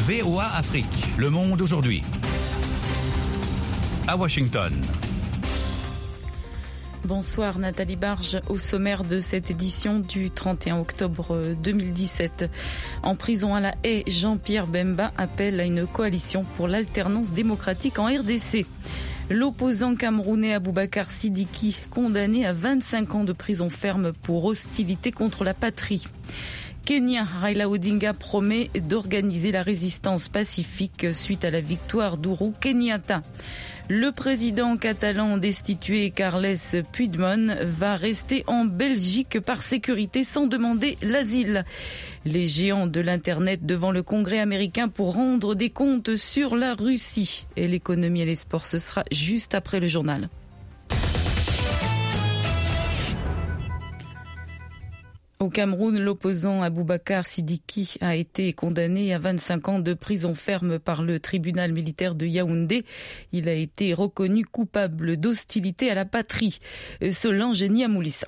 VOA Afrique, le monde aujourd'hui. À Washington. Bonsoir Nathalie Barge, au sommaire de cette édition du 31 octobre 2017. En prison à La Haye, Jean-Pierre Bemba appelle à une coalition pour l'alternance démocratique en RDC. L'opposant camerounais Aboubacar Sidiki, condamné à 25 ans de prison ferme pour hostilité contre la patrie. Kenya, Raila Odinga promet d'organiser la résistance pacifique suite à la victoire d'Ourou Kenyatta. Le président catalan destitué Carles Puigdemont va rester en Belgique par sécurité sans demander l'asile. Les géants de l'Internet devant le Congrès américain pour rendre des comptes sur la Russie. Et l'économie et les sports, ce sera juste après le journal. Au Cameroun, l'opposant Aboubacar Sidiki a été condamné à 25 ans de prison ferme par le tribunal militaire de Yaoundé. Il a été reconnu coupable d'hostilité à la patrie. Solange Niamoulissa.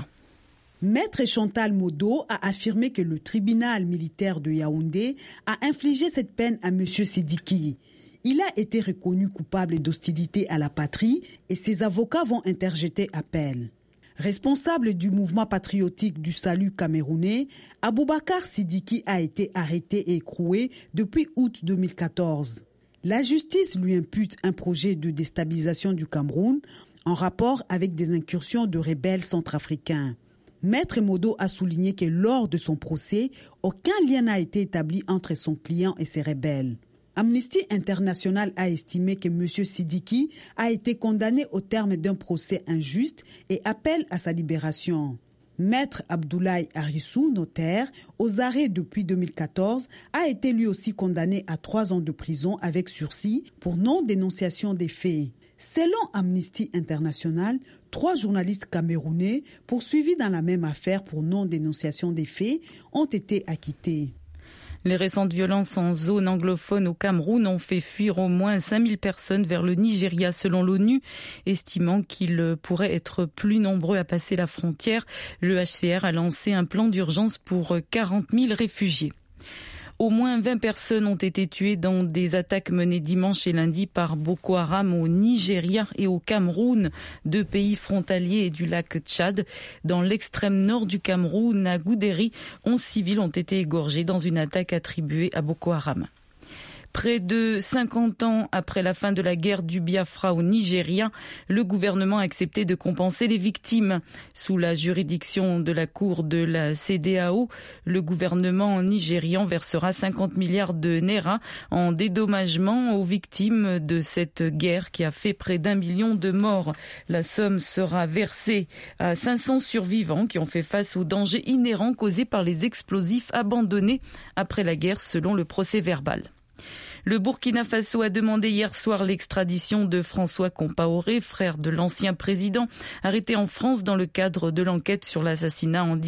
Maître Chantal Modo a affirmé que le tribunal militaire de Yaoundé a infligé cette peine à M. Sidiki. Il a été reconnu coupable d'hostilité à la patrie et ses avocats vont interjeter appel. Responsable du mouvement patriotique du salut camerounais, Aboubacar Sidiki a été arrêté et écroué depuis août 2014. La justice lui impute un projet de déstabilisation du Cameroun en rapport avec des incursions de rebelles centrafricains. Maître Modo a souligné que lors de son procès, aucun lien n'a été établi entre son client et ces rebelles. Amnesty International a estimé que M. Sidiki a été condamné au terme d'un procès injuste et appelle à sa libération. Maître Abdoulaye Arissou, notaire, aux arrêts depuis 2014, a été lui aussi condamné à 3 ans de prison avec sursis pour non-dénonciation des faits. Selon Amnesty International, 3 journalistes camerounais poursuivis dans la même affaire pour non-dénonciation des faits ont été acquittés. Les récentes violences en zone anglophone au Cameroun ont fait fuir au moins 5000 personnes vers le Nigeria selon l'ONU, estimant qu'ils pourraient être plus nombreux à passer la frontière. Le HCR a lancé un plan d'urgence pour 40 000 réfugiés. Au moins 20 personnes ont été tuées dans des attaques menées dimanche et lundi par Boko Haram au Nigeria et au Cameroun, 2 pays frontaliers du lac Tchad. Dans l'extrême nord du Cameroun, à Goudéry, 11 civils ont été égorgés dans une attaque attribuée à Boko Haram. Près de 50 ans après la fin de la guerre du Biafra au Nigeria, le gouvernement a accepté de compenser les victimes. Sous la juridiction de la Cour de la CEDEAO, le gouvernement nigérian versera 50 milliards de naira en dédommagement aux victimes de cette guerre qui a fait près d'1 million de morts. La somme sera versée à 500 survivants qui ont fait face aux dangers inhérents causés par les explosifs abandonnés après la guerre selon le procès verbal. Le Burkina Faso a demandé hier soir l'extradition de François Compaoré, frère de l'ancien président, arrêté en France dans le cadre de l'enquête sur l'assassinat en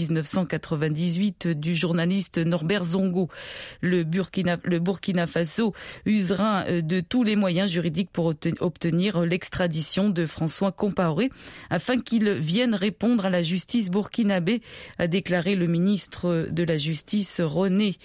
1998 du journaliste Norbert Zongo. Le Burkina Faso usera de tous les moyens juridiques pour obtenir l'extradition de François Compaoré afin qu'il vienne répondre à la justice burkinabé, a déclaré le ministre de la Justice René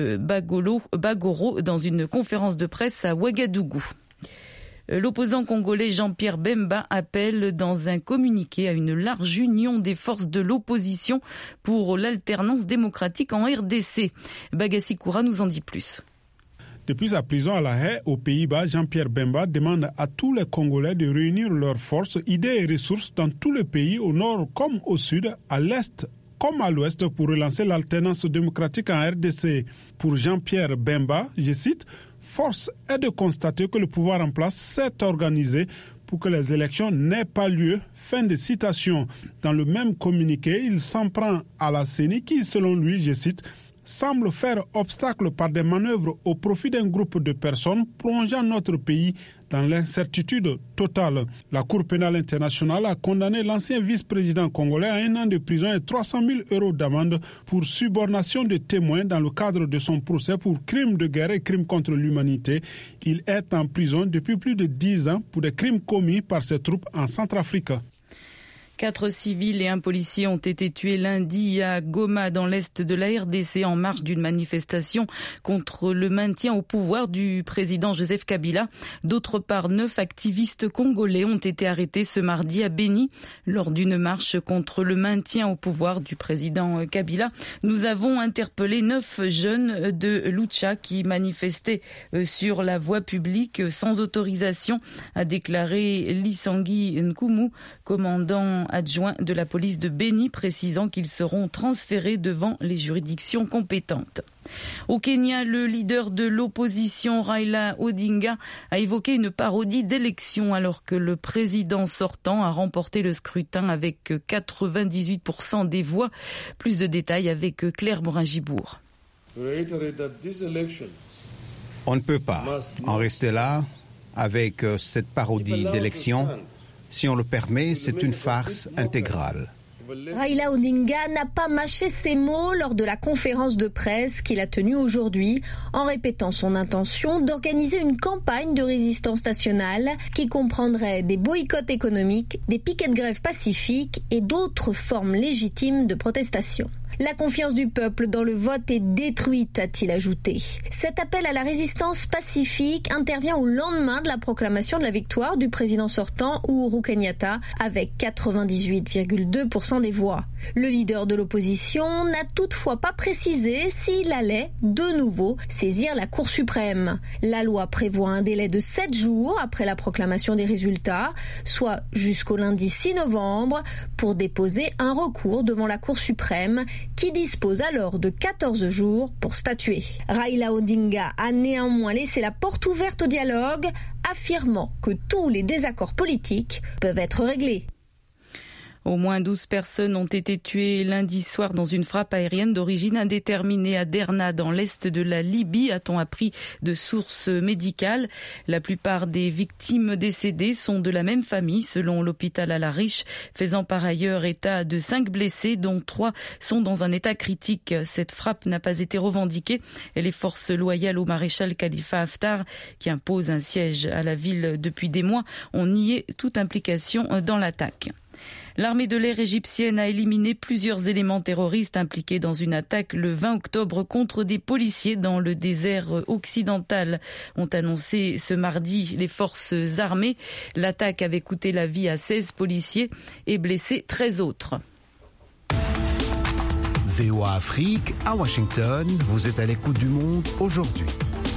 Bagoro dans une conférence de presse à Ouagadougou. L'opposant congolais Jean-Pierre Bemba appelle dans un communiqué à une large union des forces de l'opposition pour l'alternance démocratique en RDC. Bagassi Koura nous en dit plus. Depuis sa prison à La Haye, aux Pays-Bas, Jean-Pierre Bemba demande à tous les Congolais de réunir leurs forces, idées et ressources dans tout le pays, au nord comme au sud, à l'est comme à l'ouest, pour relancer l'alternance démocratique en RDC. Pour Jean-Pierre Bemba, je cite, « Force est de constater que le pouvoir en place s'est organisé pour que les élections n'aient pas lieu. » Fin de citation. Dans le même communiqué, il s'en prend à la CENI qui, selon lui, je cite, semble faire obstacle par des manœuvres au profit d'un groupe de personnes plongeant notre pays dans l'incertitude totale. La Cour pénale internationale a condamné l'ancien vice-président congolais à 1 an de prison et 300 000 € d'amende pour subornation de témoins dans le cadre de son procès pour crimes de guerre et crimes contre l'humanité. Il est en prison depuis plus de 10 ans pour des crimes commis par ses troupes en Centrafrique. 4 civils et un policier ont été tués lundi à Goma dans l'est de la RDC en marge d'une manifestation contre le maintien au pouvoir du président Joseph Kabila. D'autre part, 9 activistes congolais ont été arrêtés ce mardi à Beni lors d'une marche contre le maintien au pouvoir du président Kabila. Nous avons interpellé 9 jeunes de Lucha qui manifestaient sur la voie publique sans autorisation, a déclaré Lisangui Nkumu, commandant adjoint de la police de Beni, précisant qu'ils seront transférés devant les juridictions compétentes. Au Kenya, le leader de l'opposition Raila Odinga a évoqué une parodie d'élection alors que le président sortant a remporté le scrutin avec 98% des voix. Plus de détails avec Claire Morin-Gibourg. On ne peut pas en rester là avec cette parodie d'élection. Si on le permet, c'est une farce intégrale. Raila Odinga n'a pas mâché ses mots lors de la conférence de presse qu'il a tenue aujourd'hui en répétant son intention d'organiser une campagne de résistance nationale qui comprendrait des boycotts économiques, des piquets de grève pacifiques et d'autres formes légitimes de protestation. La confiance du peuple dans le vote est détruite, a-t-il ajouté. Cet appel à la résistance pacifique intervient au lendemain de la proclamation de la victoire du président sortant Uhuru Kenyatta avec 98,2% des voix. Le leader de l'opposition n'a toutefois pas précisé s'il allait de nouveau saisir la Cour suprême. La loi prévoit un délai de 7 jours après la proclamation des résultats, soit jusqu'au lundi 6 novembre, pour déposer un recours devant la Cour suprême qui dispose alors de 14 jours pour statuer. Raila Odinga a néanmoins laissé la porte ouverte au dialogue, affirmant que tous les désaccords politiques peuvent être réglés. Au moins 12 personnes ont été tuées lundi soir dans une frappe aérienne d'origine indéterminée à Derna, dans l'est de la Libye, a-t-on appris de sources médicales. La plupart des victimes décédées sont de la même famille, selon l'hôpital Al-Arish, faisant par ailleurs état de 5 blessés, dont 3 sont dans un état critique. Cette frappe n'a pas été revendiquée et les forces loyales au maréchal Khalifa Haftar, qui impose un siège à la ville depuis des mois, ont nié toute implication dans l'attaque. L'armée de l'air égyptienne a éliminé plusieurs éléments terroristes impliqués dans une attaque le 20 octobre contre des policiers dans le désert occidental, ont annoncé ce mardi les forces armées. L'attaque avait coûté la vie à 16 policiers et blessé 13 autres. VOA Afrique, à Washington, vous êtes à l'écoute du monde aujourd'hui.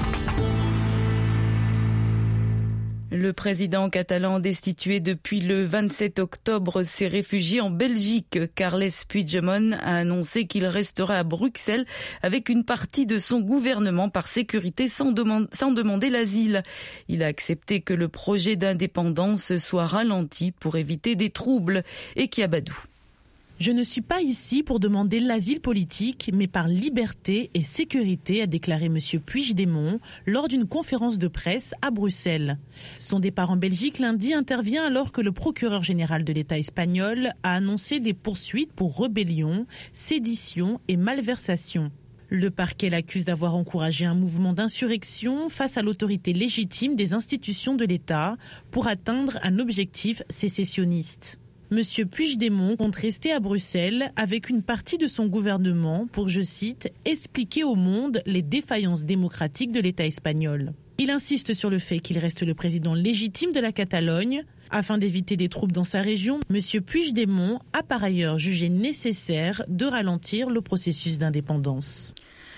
Le président catalan destitué depuis le 27 octobre s'est réfugié en Belgique. Carles Puigdemont a annoncé qu'il restera à Bruxelles avec une partie de son gouvernement par sécurité sans demander l'asile. Il a accepté que le projet d'indépendance soit ralenti pour éviter des troubles. Et Kiabadou. Je ne suis pas ici pour demander l'asile politique, mais par liberté et sécurité, a déclaré M. Puigdemont lors d'une conférence de presse à Bruxelles. Son départ en Belgique lundi intervient alors que le procureur général de l'État espagnol a annoncé des poursuites pour rébellion, sédition et malversation. Le parquet l'accuse d'avoir encouragé un mouvement d'insurrection face à l'autorité légitime des institutions de l'État pour atteindre un objectif sécessionniste. Monsieur Puigdemont compte rester à Bruxelles avec une partie de son gouvernement pour, je cite, « expliquer au monde les défaillances démocratiques de l'État espagnol ». Il insiste sur le fait qu'il reste le président légitime de la Catalogne. Afin d'éviter des troubles dans sa région, monsieur Puigdemont a par ailleurs jugé nécessaire de ralentir le processus d'indépendance.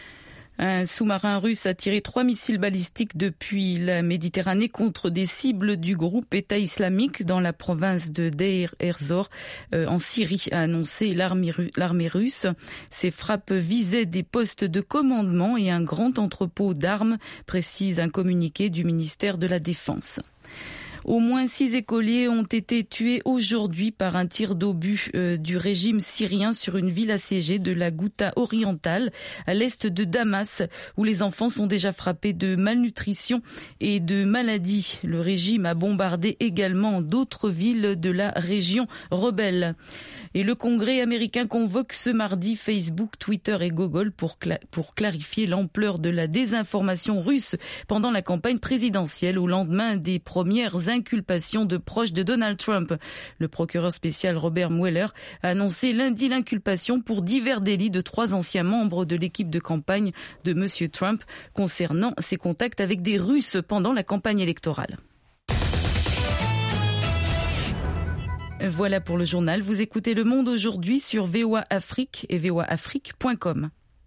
Un sous-marin russe a tiré 3 missiles balistiques depuis la Méditerranée contre des cibles du groupe État islamique dans la province de Deir ez-Zor en Syrie, a annoncé l'armée russe. Ces frappes visaient des postes de commandement et un grand entrepôt d'armes, précise un communiqué du ministère de la Défense. Au moins 6 écoliers ont été tués aujourd'hui par un tir d'obus du régime syrien sur une ville assiégée de la Ghouta orientale, à l'est de Damas, où les enfants sont déjà frappés de malnutrition et de maladies. Le régime a bombardé également d'autres villes de la région rebelle. Et le Congrès américain convoque ce mardi Facebook, Twitter et Google pour clarifier l'ampleur de la désinformation russe pendant la campagne présidentielle au lendemain des premières inculpations de proches de Donald Trump. Le procureur spécial Robert Mueller a annoncé lundi l'inculpation pour divers délits de 3 anciens membres de l'équipe de campagne de M. Trump concernant ses contacts avec des Russes pendant la campagne électorale. Voilà pour le journal. Vous écoutez Le Monde aujourd'hui sur VOA Afrique et voaafrique.com.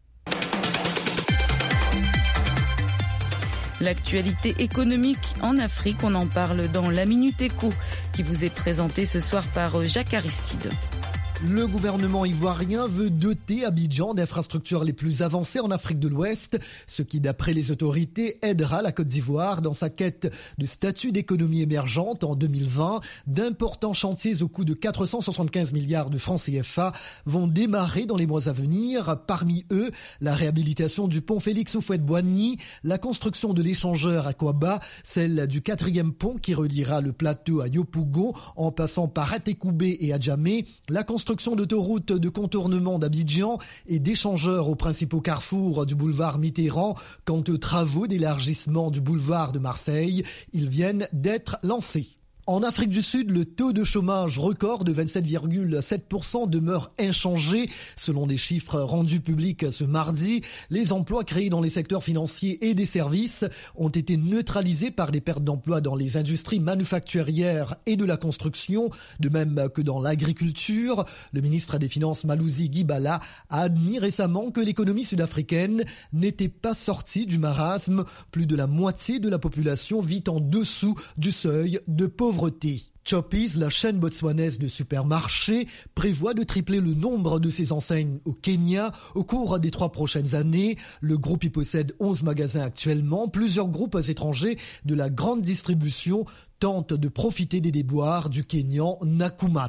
L'actualité économique en Afrique, on en parle dans la Minute Éco qui vous est présentée ce soir par Jacques Aristide. Le gouvernement ivoirien veut doter Abidjan d'infrastructures les plus avancées en Afrique de l'Ouest, ce qui, d'après les autorités, aidera la Côte d'Ivoire dans sa quête de statut d'économie émergente en 2020. D'importants chantiers au coût de 475 milliards de francs CFA vont démarrer dans les mois à venir. Parmi eux, la réhabilitation du pont Félix Houphouët-Boigny, la construction de l'échangeur à Kwaba, celle du 4e pont qui reliera le plateau à Yopougon en passant par Atekoubé et Adjamé, la construction d'autoroutes de contournement d'Abidjan et d'échangeurs aux principaux carrefours du boulevard Mitterrand. Quant aux travaux d'élargissement du boulevard de Marseille, ils viennent d'être lancés. En Afrique du Sud, le taux de chômage record de 27,7% demeure inchangé. Selon des chiffres rendus publics ce mardi, les emplois créés dans les secteurs financiers et des services ont été neutralisés par des pertes d'emplois dans les industries manufacturières et de la construction, de même que dans l'agriculture. Le ministre des Finances Malouzi Guibala a admis récemment que l'économie sud-africaine n'était pas sortie du marasme. Plus de la moitié de la population vit en dessous du seuil de pauvreté. Choppies, la chaîne botswanaise de supermarchés, prévoit de tripler le nombre de ses enseignes au Kenya au cours des 3 prochaines années. Le groupe y possède 11 magasins actuellement. Plusieurs groupes étrangers de la grande distribution tentent de profiter des déboires du Kenyan Nakumatt.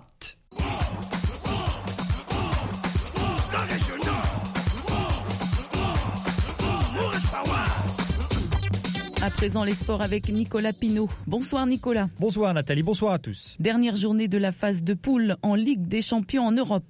À présent, les sports avec Nicolas Pinault. Bonsoir Nicolas. Bonsoir Nathalie, bonsoir à tous. Dernière journée de la phase de poule en Ligue des Champions en Europe.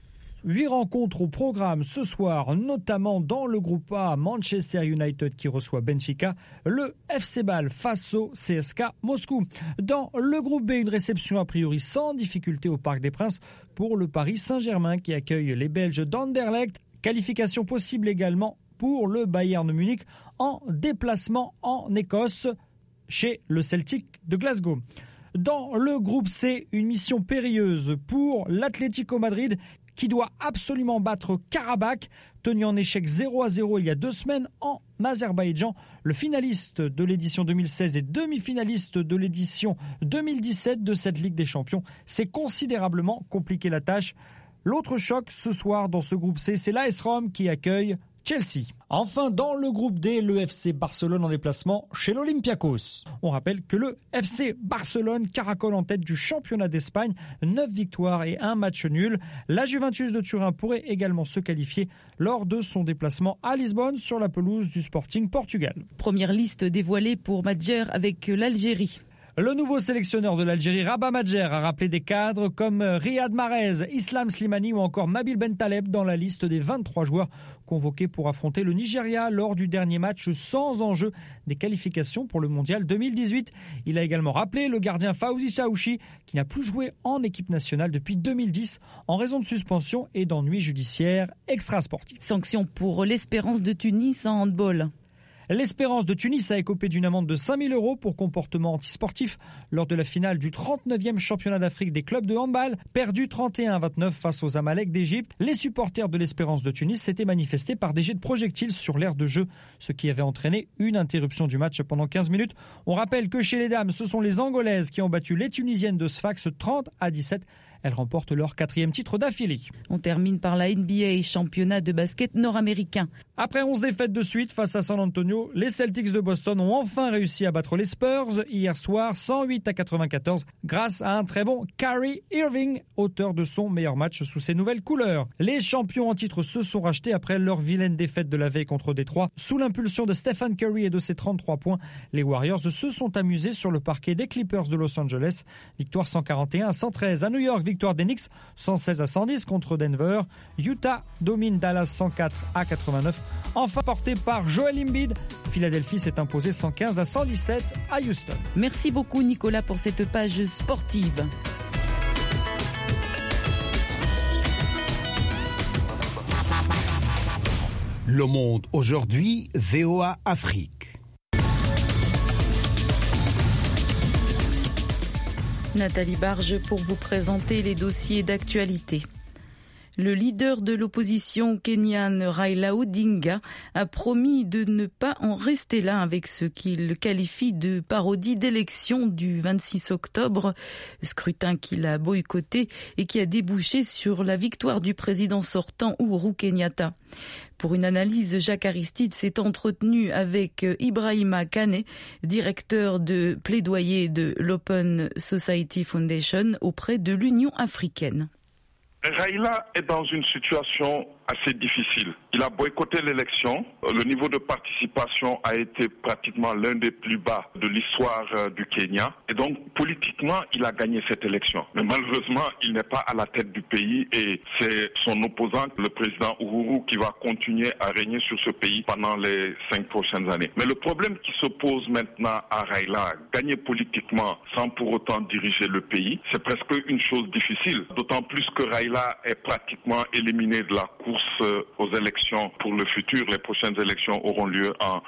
8 rencontres au programme ce soir, notamment dans le groupe A, Manchester United qui reçoit Benfica, le FC Bâle face au CSK Moscou. Dans le groupe B, une réception a priori sans difficulté au Parc des Princes pour le Paris Saint-Germain qui accueille les Belges d'Anderlecht. Qualification possible également pour le Bayern Munich en déplacement en Écosse chez le Celtic de Glasgow. Dans le groupe C, une mission périlleuse pour l'Atlético Madrid qui doit absolument battre Karabakh, tenu en échec 0-0 il y a 2 semaines en Azerbaïdjan. Le finaliste de l'édition 2016 et demi-finaliste de l'édition 2017 de cette Ligue des Champions s'est considérablement compliqué la tâche. L'autre choc ce soir dans ce groupe C, c'est l'AS Rome qui accueille Chelsea. Enfin, dans le groupe D, le FC Barcelone en déplacement chez l'Olympiakos. On rappelle que le FC Barcelone caracole en tête du championnat d'Espagne, 9 victoires et 1 match nul. La Juventus de Turin pourrait également se qualifier lors de son déplacement à Lisbonne sur la pelouse du Sporting Portugal. Première liste dévoilée pour Madjer avec l'Algérie. Le nouveau sélectionneur de l'Algérie, Rabat Madjer, a rappelé des cadres comme Riyad Mahrez, Islam Slimani ou encore Nabil Bentaleb dans la liste des 23 joueurs convoqués pour affronter le Nigeria lors du dernier match sans enjeu des qualifications pour le Mondial 2018. Il a également rappelé le gardien Fawzi Chaouchi qui n'a plus joué en équipe nationale depuis 2010 en raison de suspension et d'ennuis judiciaires extrasportifs. Sanction pour l'Espérance de Tunis en handball. L'Espérance de Tunis a écopé d'une amende de 5 000 € pour comportement antisportif lors de la finale du 39e championnat d'Afrique des clubs de handball, perdu 31-29 face aux Amalek d'Égypte. Les supporters de l'Espérance de Tunis s'étaient manifestés par des jets de projectiles sur l'aire de jeu, ce qui avait entraîné une interruption du match pendant 15 minutes. On rappelle que chez les dames, ce sont les Angolaises qui ont battu les Tunisiennes de Sfax 30-17. Elles remportent leur 4e titre d'affilée. On termine par la NBA, championnat de basket nord-américain. Après 11 défaites de suite face à San Antonio, les Celtics de Boston ont enfin réussi à battre les Spurs hier soir 108-94 grâce à un très bon Kyrie Irving, auteur de son meilleur match sous ses nouvelles couleurs. Les champions en titre se sont rachetés après leur vilaine défaite de la veille contre Détroit. Sous l'impulsion de Stephen Curry et de ses 33 points, les Warriors se sont amusés sur le parquet des Clippers de Los Angeles. Victoire 141-113 à New York. victoire des Knicks 116-110 contre Denver. Utah domine Dallas 104-89. Enfin porté par Joel Embiid, Philadelphie s'est imposé 115-117 à Houston. Merci beaucoup Nicolas pour cette page sportive. Le Monde aujourd'hui, VOA Afrique. Nathalie Barge pour vous présenter les dossiers d'actualité. Le leader de l'opposition kenyane Raila Odinga a promis de ne pas en rester là avec ce qu'il qualifie de parodie d'élection du 26 octobre, scrutin qu'il a boycotté et qui a débouché sur la victoire du président sortant Uhuru Kenyatta. Pour une analyse, Jacques Aristide s'est entretenu avec Ibrahima Kane, directeur de plaidoyer de l'Open Society Foundation auprès de l'Union africaine. Raila est dans une situation assez difficile. Il a boycotté l'élection. Le niveau de participation a été pratiquement l'un des plus bas de l'histoire du Kenya. Et donc, politiquement, il a gagné cette élection. Mais malheureusement, il n'est pas à la tête du pays et c'est son opposant, le président Uhuru, qui va continuer à régner sur ce pays pendant les 5 prochaines années. Mais le problème qui se pose maintenant à Raila, gagner politiquement sans pour autant diriger le pays, c'est presque une chose difficile. D'autant plus que Raila est pratiquement éliminé de la course aux élections pour le futur. Les prochaines élections auront lieu en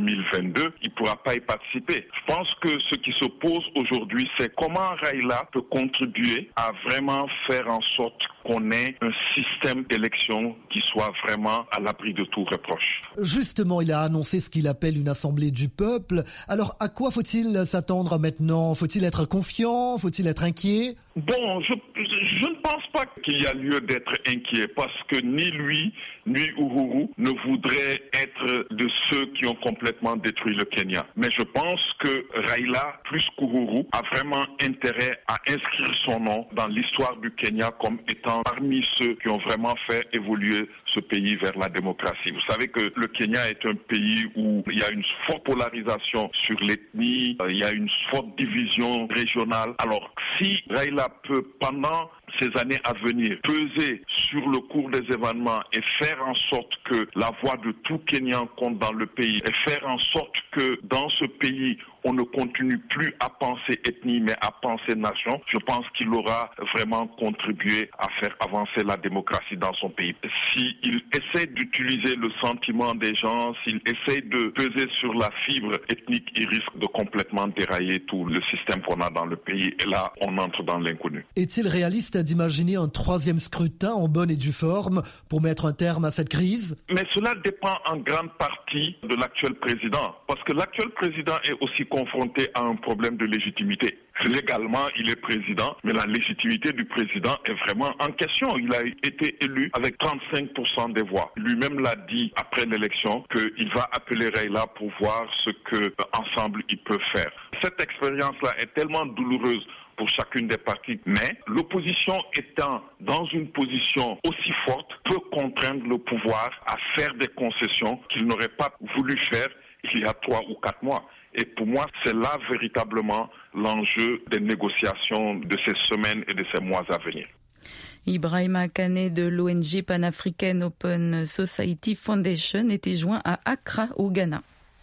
2022. Il ne pourra pas y participer. Je pense que ce qui se pose aujourd'hui, c'est comment Raila peut contribuer à vraiment faire en sorte qu'on ait un système d'élection qui soit vraiment à l'abri de tout reproche. Justement, il a annoncé ce qu'il appelle une assemblée du peuple. Alors, à quoi faut-il s'attendre maintenant? Faut-il être confiant? Faut-il être inquiet? Bon, je ne pense pas qu'il y a lieu d'être inquiet parce que ni lui, ni Uhuru ne voudraient être de ceux qui ont complètement détruit le Kenya. Mais je pense que Raila, plus qu'Uhuru, a vraiment intérêt à inscrire son nom dans l'histoire du Kenya comme étant parmi ceux qui ont vraiment fait évoluer ce pays vers la démocratie. Vous savez que le Kenya est un pays où il y a une forte polarisation sur l'ethnie, il y a une forte division régionale. Alors, si Raila peut, pendant ces années à venir, peser sur le cours des événements et faire en sorte que la voix de tout Kenyan compte dans le pays et faire en sorte que dans ce pays, on ne continue plus à penser ethnie mais à penser nation, je pense qu'il aura vraiment contribué à faire avancer la démocratie dans son pays. S'il essaie d'utiliser le sentiment des gens, s'il essaie de peser sur la fibre ethnique, il risque de complètement dérailler tout le système qu'on a dans le pays et là, on entre dans l'inconnu. Est-il réaliste d'imaginer un troisième scrutin en bonne et due forme pour mettre un terme à cette crise? Mais cela dépend en grande partie de l'actuel président, parce que l'actuel président est aussi confronté à un problème de légitimité. Légalement, il est président, mais la légitimité du président est vraiment en question. Il a été élu avec 35% des voix. Lui-même l'a dit après l'élection qu'il va appeler Raila pour voir ce que ensemble ils peuvent faire. Cette expérience-là est tellement douloureuse pour chacune des parties, mais l'opposition étant dans une position aussi forte peut contraindre le pouvoir à faire des concessions qu'il n'aurait pas voulu faire il y a 3 ou 4 mois. Et pour moi, c'est là véritablement l'enjeu des négociations de ces semaines et de ces mois à venir. Ibrahima Kane de l'ONG panafricaine Open Society Foundation était joint à Accra au Ghana.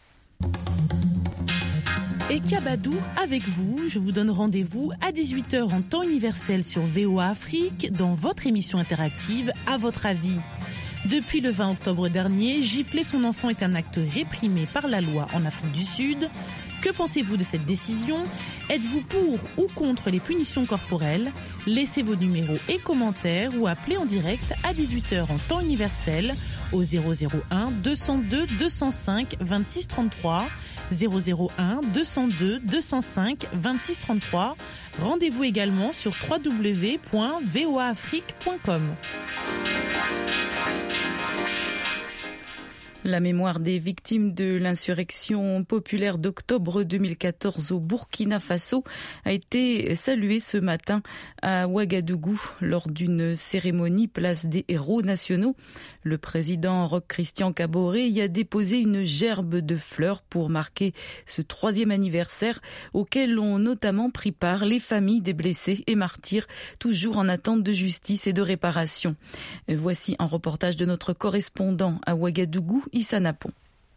Et Kabadou avec vous, je vous donne rendez-vous à 18h en temps universel sur VOA Afrique dans votre émission interactive À votre avis. Depuis le 20 octobre dernier, gifler son enfant est un acte réprimé par la loi en Afrique du Sud. Que pensez-vous de cette décision? Êtes-vous pour ou contre les punitions corporelles? Laissez vos numéros et commentaires ou appelez en direct à 18h en temps universel au 001 202 205 26 33, 001 202 205 26 33. Rendez-vous également sur www.voaafrique.com. La mémoire des victimes de l'insurrection populaire d'octobre 2014 au Burkina Faso a été saluée ce matin à Ouagadougou lors d'une cérémonie place des héros nationaux. Le président Roch Christian Kaboré y a déposé une gerbe de fleurs pour marquer ce 3e anniversaire auquel ont notamment pris part les familles des blessés et martyrs, toujours en attente de justice et de réparation. Voici un reportage de notre correspondant à Ouagadougou, Issa Napon.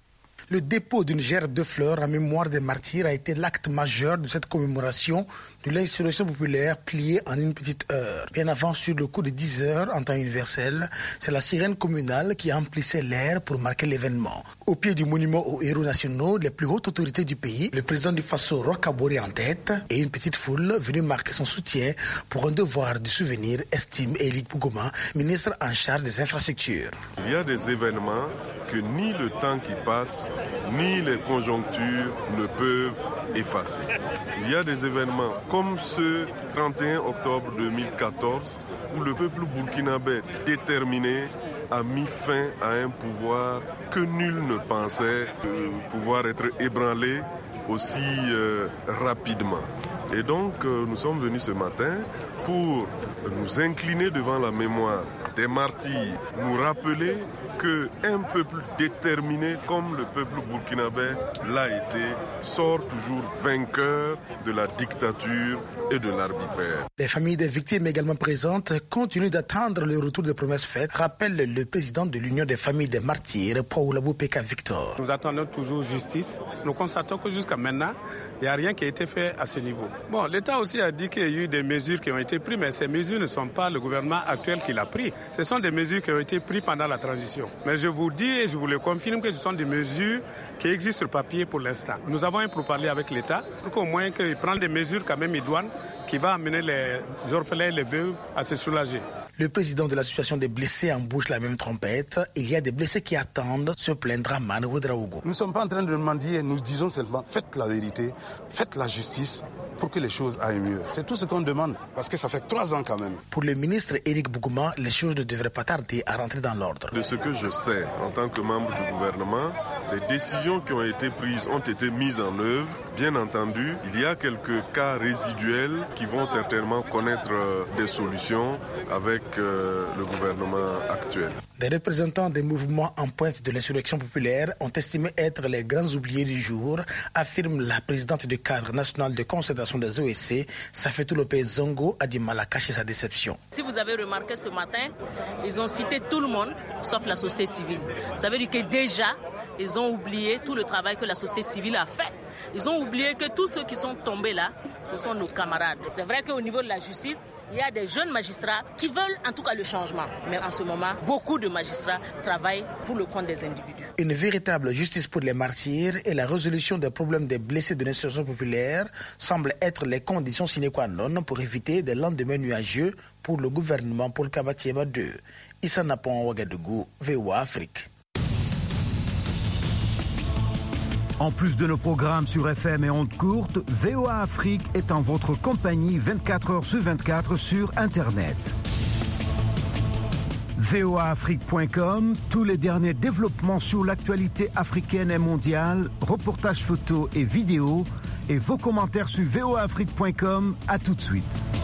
Le dépôt d'une gerbe de fleurs en mémoire des martyrs a été l'acte majeur de cette commémoration de l'insurrection populaire pliée en une petite heure. Bien avant, sur le coup de 10 heures en temps universel, c'est la sirène communale qui emplissait l'air pour marquer l'événement. Au pied du monument aux héros nationaux, les plus hautes autorités du pays, le président du Faso, Roch Kaboré en tête, et une petite foule venue marquer son soutien pour un devoir de souvenir, estime Éric Bougouma, ministre en charge des infrastructures. Il y a des événements que ni le temps qui passe, ni les conjonctures ne peuvent effacer. Il y a des événements comme ce 31 octobre 2014 où le peuple burkinabé déterminé a mis fin à un pouvoir que nul ne pensait pouvoir être ébranlé aussi rapidement. Et donc nous sommes venus ce matin pour nous incliner devant la mémoire des martyrs, nous rappeler qu'un peuple déterminé comme le peuple burkinabé l'a été, sort toujours vainqueur de la dictature et de l'arbitraire. Les familles des victimes également présentes continuent d'attendre le retour des promesses faites, rappelle le président de l'Union des familles des martyrs, Paoula Boupeka Victor. Nous attendons toujours justice. Nous constatons que jusqu'à maintenant, il n'y a rien qui a été fait à ce niveau. Bon, l'État aussi a dit qu'il y a eu des mesures qui ont été prises, mais ces mesures ne sont pas le gouvernement actuel qui l'a pris. Ce sont des mesures qui ont été prises pendant la transition. Mais je vous dis et je vous le confirme que ce sont des mesures qui existent sur papier pour l'instant. Nous avons un pourparler avec l'État pour qu'au moins qu'il prenne des mesures quand même idoines qui vont amener les orphelins et les veuves à se soulager. Le président de l'association des blessés embouche la même trompette. Il y a des blessés qui attendent, se plaindra Mane Ouedraogo. Nous ne sommes pas en train de mendier, nous disons seulement faites la vérité, faites la justice pour que les choses aillent mieux. C'est tout ce qu'on demande, parce que ça fait 3 ans quand même. Pour le ministre Éric Bougouma, les choses ne devraient pas tarder à rentrer dans l'ordre. De ce que je sais, en tant que membre du gouvernement, les décisions qui ont été prises ont été mises en œuvre. Bien entendu, il y a quelques cas résiduels qui vont certainement connaître des solutions avec le gouvernement actuel. Des représentants des mouvements en pointe de l'insurrection populaire ont estimé être les grands oubliés du jour, affirme la présidente du cadre national de concertation des OSC, Safetou Lopez Zongo, a du mal à cacher sa déception. Si vous avez remarqué ce matin, ils ont cité tout le monde, sauf la société civile. Ça veut dire que déjà, ils ont oublié tout le travail que la société civile a fait. Ils ont oublié que tous ceux qui sont tombés là, ce sont nos camarades. C'est vrai qu'au niveau de la justice, il y a des jeunes magistrats qui veulent en tout cas le changement. Mais en ce moment, beaucoup de magistrats travaillent pour le compte des individus. Une véritable justice pour les martyrs et la résolution des problèmes des blessés de l'insurrection populaire semblent être les conditions sine qua non pour éviter des lendemains nuageux pour le gouvernement Paul Kabatieba II. Issa Napon, Ouagadougou, VOA Afrique. En plus de nos programmes sur FM et ondes courtes, VOA Afrique est en votre compagnie 24 heures sur 24 sur Internet. voaafrique.com, tous les derniers développements sur l'actualité africaine et mondiale, reportages photos et vidéos, et vos commentaires sur voaafrique.com. À tout de suite.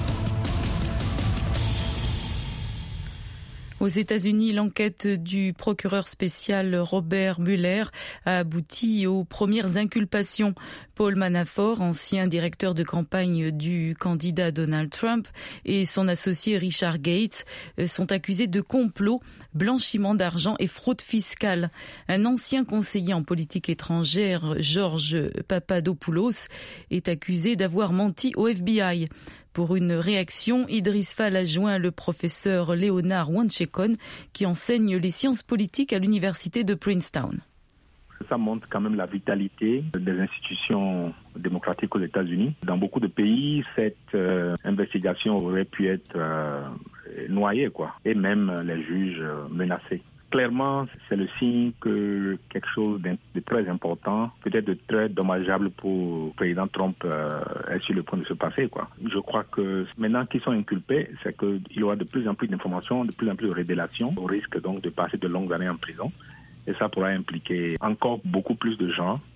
Aux États-Unis, l'enquête du procureur spécial Robert Mueller a abouti aux premières inculpations. Paul Manafort, ancien directeur de campagne du candidat Donald Trump, et son associé Richard Gates sont accusés de complot, blanchiment d'argent et fraude fiscale. Un ancien conseiller en politique étrangère, George Papadopoulos, est accusé d'avoir menti au FBI. Pour une réaction, Idriss Fall a joint le professeur Léonard Wanchekon, qui enseigne les sciences politiques à l'université de Princeton. Ça montre quand même la vitalité des institutions démocratiques aux États-Unis. Dans beaucoup de pays, cette investigation aurait pu être noyée, et même les juges menacés. Clairement, c'est le signe que quelque chose de très important, peut-être de très dommageable pour le président Trump est sur le point de se passer, Je crois que maintenant qu'ils sont inculpés, c'est qu'il y aura de plus en plus d'informations, de plus en plus de révélations, au risque donc de passer de longues années en prison. Et ça pourra impliquer encore beaucoup plus de gens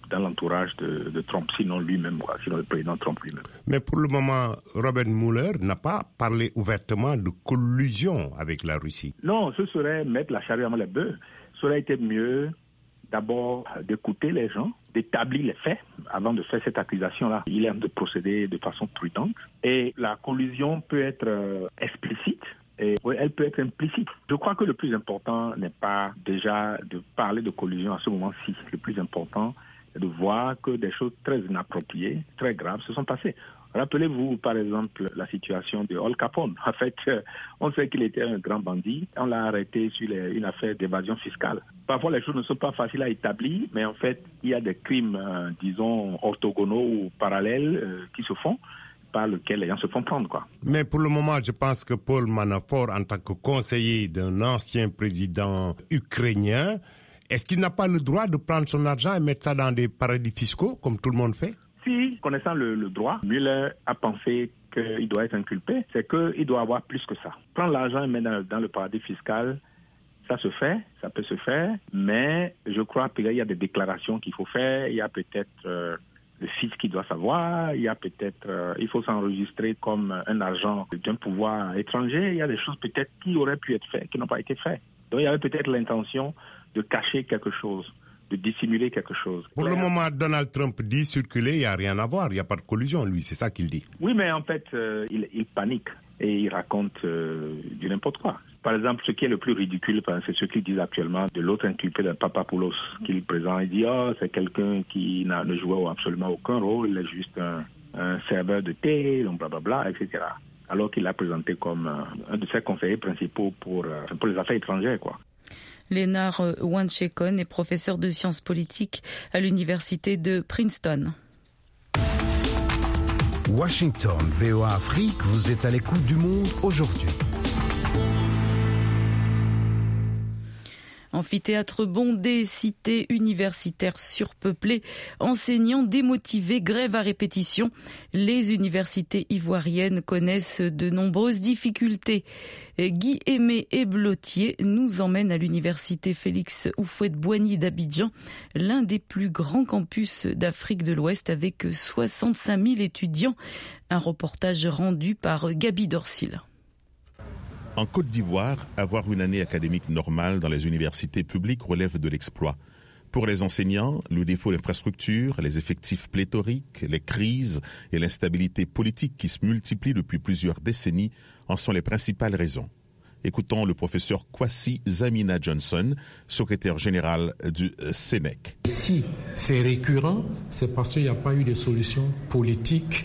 dans l'entourage de Trump, sinon lui-même, sinon le président Trump lui-même. Mais pour le moment, Robert Mueller n'a pas parlé ouvertement de collusion avec la Russie. Non, ce serait mettre la charrue avant les bœufs. Ça aurait été mieux d'abord d'écouter les gens, d'établir les faits avant de faire cette accusation-là. Il est de procéder de façon prudente. Et la collusion peut être explicite. Et elle peut être implicite. Je crois que le plus important n'est pas déjà de parler de collusion à ce moment-ci. Le plus important est de voir que des choses très inappropriées, très graves se sont passées. Rappelez-vous, par exemple, la situation de Al Capone. En fait, on sait qu'il était un grand bandit. On l'a arrêté sur une affaire d'évasion fiscale. Parfois, les choses ne sont pas faciles à établir, mais en fait, il y a des crimes, disons, orthogonaux ou parallèles qui se font, par lequel les gens se font prendre, quoi. Mais pour le moment, je pense que Paul Manafort, en tant que conseiller d'un ancien président ukrainien, est-ce qu'il n'a pas le droit de prendre son argent et mettre ça dans des paradis fiscaux, comme tout le monde fait? Si, connaissant le droit, Mueller a pensé qu'il doit être inculpé, c'est qu'il doit avoir plus que ça. Prendre l'argent et mettre dans le paradis fiscal, ça se fait, ça peut se faire, mais je crois qu'il y a des déclarations qu'il faut faire, il y a peut-être le fils qui doit savoir, il y a peut-être, il faut s'enregistrer comme un agent d'un pouvoir étranger, il y a des choses peut-être qui auraient pu être faites, qui n'ont pas été faites. Donc il y avait peut-être l'intention de cacher quelque chose, de dissimuler quelque chose. Pour le moment, Donald Trump dit circuler, il n'y a rien à voir, il n'y a pas de collusion, lui, c'est ça qu'il dit. Oui, mais en fait, il panique et il raconte du n'importe quoi. Par exemple, ce qui est le plus ridicule, c'est ce qu'ils disent actuellement de l'autre inculpé de Papapoulos, qu'il présente. Il dit « c'est quelqu'un qui ne jouait absolument aucun rôle, il est juste un serveur de thé, donc blablabla, etc. » Alors qu'il l'a présenté comme un de ses conseillers principaux pour les affaires étrangères, quoi. Léonard Wanchekon est professeur de sciences politiques à l'université de Princeton. Washington, VOA Afrique, vous êtes à l'écoute du monde aujourd'hui. Amphithéâtre bondé, cités universitaires surpeuplées, enseignants démotivés, grève à répétition. Les universités ivoiriennes connaissent de nombreuses difficultés. Guy Aimé Eblotier nous emmène à l'université Félix Houphouët-Boigny d'Abidjan, l'un des plus grands campus d'Afrique de l'Ouest avec 65 000 étudiants. Un reportage rendu par Gabi Dorsil. En Côte d'Ivoire, avoir une année académique normale dans les universités publiques relève de l'exploit. Pour les enseignants, le défaut d'infrastructures, les effectifs pléthoriques, les crises et l'instabilité politique qui se multiplient depuis plusieurs décennies en sont les principales raisons. Écoutons le professeur Kwasi Zamina Johnson, secrétaire général du SENEC. Si c'est récurrent, c'est parce qu'il n'y a pas eu de solution politique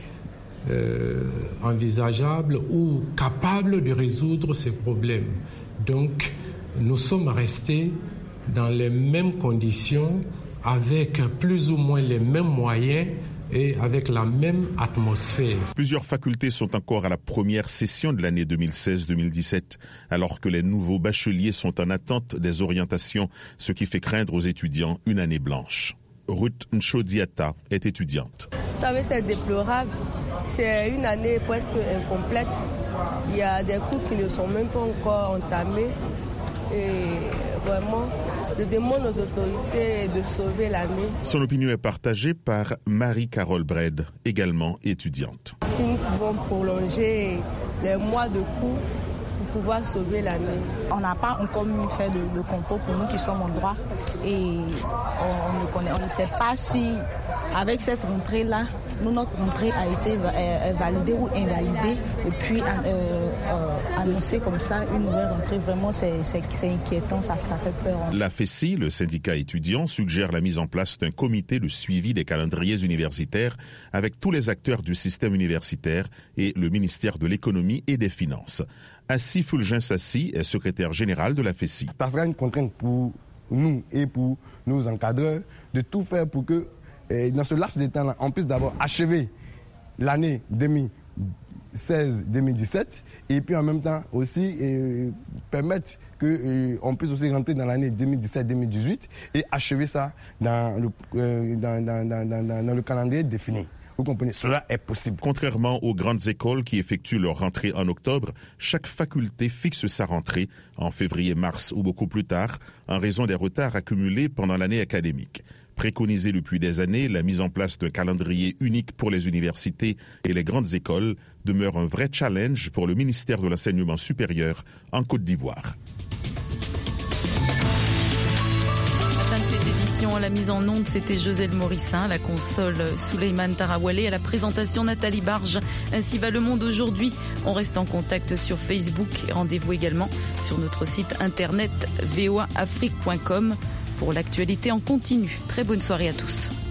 envisageable ou capable de résoudre ces problèmes. Donc, nous sommes restés dans les mêmes conditions, avec plus ou moins les mêmes moyens et avec la même atmosphère. Plusieurs facultés sont encore à la première session de l'année 2016-2017, alors que les nouveaux bacheliers sont en attente des orientations, ce qui fait craindre aux étudiants une année blanche. Ruth Nchodiata est étudiante. Vous savez, c'est déplorable. C'est une année presque incomplète. Il y a des cours qui ne sont même pas encore entamés. Et vraiment, je demande aux autorités de sauver l'année. Son opinion est partagée par Marie-Carole Bred, également étudiante. Si nous pouvons prolonger les mois de cours pour pouvoir sauver l'année. On n'a pas encore fait de concours pour nous qui sommes en droit. Et on ne sait pas si, avec cette rentrée-là, notre rentrée a été validée ou invalidée. Et puis annoncer comme ça une nouvelle rentrée, vraiment c'est inquiétant, ça fait peur. La FESI, le syndicat étudiant, suggère la mise en place d'un comité de suivi des calendriers universitaires avec tous les acteurs du système universitaire et le ministère de l'économie et des finances. Assis Fulgence Assis est secrétaire général de la FESI. Ça sera une contrainte pour nous et pour nos encadreurs de tout faire pour que dans ce laps de temps-là, on puisse d'abord achever l'année 2016-2017 et puis en même temps aussi permettre qu'on puisse aussi rentrer dans l'année 2017-2018 et achever ça dans le calendrier défini. Vous comprenez, cela est possible. Contrairement aux grandes écoles qui effectuent leur rentrée en octobre, chaque faculté fixe sa rentrée en février, mars ou beaucoup plus tard, en raison des retards accumulés pendant l'année académique. Préconisée depuis des années, la mise en place d'un calendrier unique pour les universités et les grandes écoles demeure un vrai challenge pour le ministère de l'Enseignement supérieur en Côte d'Ivoire. À la mise en onde, c'était Joselle Morissin, la console Souleymane Tarawale, à la présentation Nathalie Barge. Ainsi va le monde aujourd'hui. On reste en contact sur Facebook et rendez-vous également sur notre site internet voaafrique.com pour l'actualité en continu. Très bonne soirée à tous.